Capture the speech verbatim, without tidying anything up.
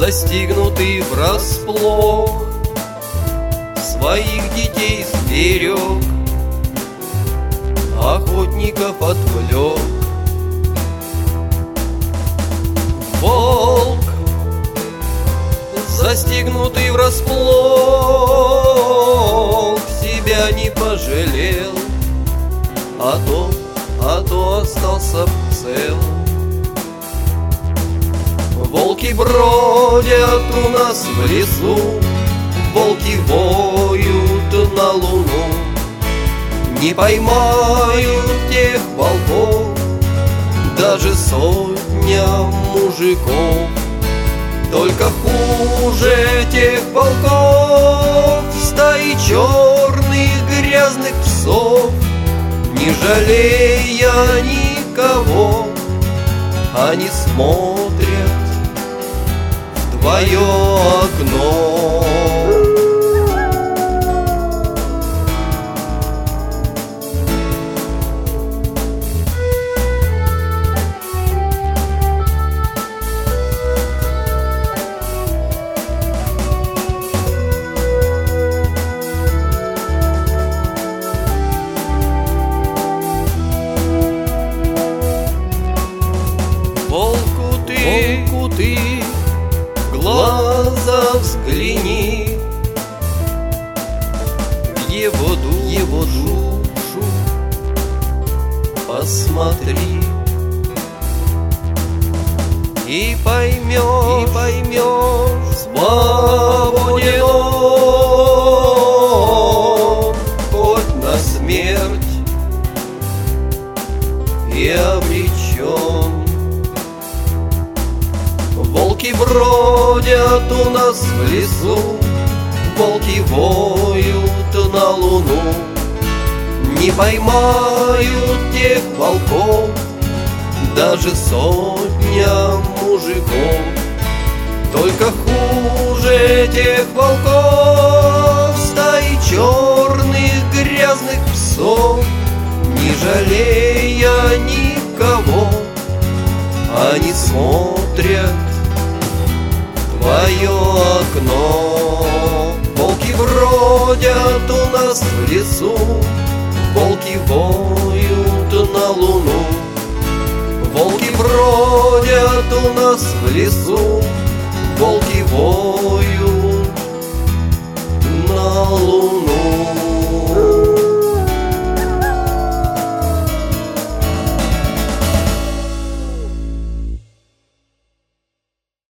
застигнутый врасплох, своих детей сберег, охотников отвлек. Волк, застигнутый врасплох, себя не пожалел, а то, а то остался цел. Волки бродят у нас в лесу, волки воют на луну. Не поймают тех волков даже сотня мужиков. Только хуже тех волков стаи черных грязных псов, не жалея никого, они смотрят в твое окно. Волку ты, волку ты в глаза взгляни, в его, ду, его душу посмотри, и поймешь, и поймешь, свободен он, хоть на смерть и обречен. Волки бродят у нас в лесу, волки воют на луну. Не поймают тех волков даже сотня мужиков. Только хуже тех волков стаи черных грязных псов, не жалея никого, они смотрят твое окно. Волки бродят у нас в лесу, волки воют на луну. Волки бродят у нас в лесу, волки воют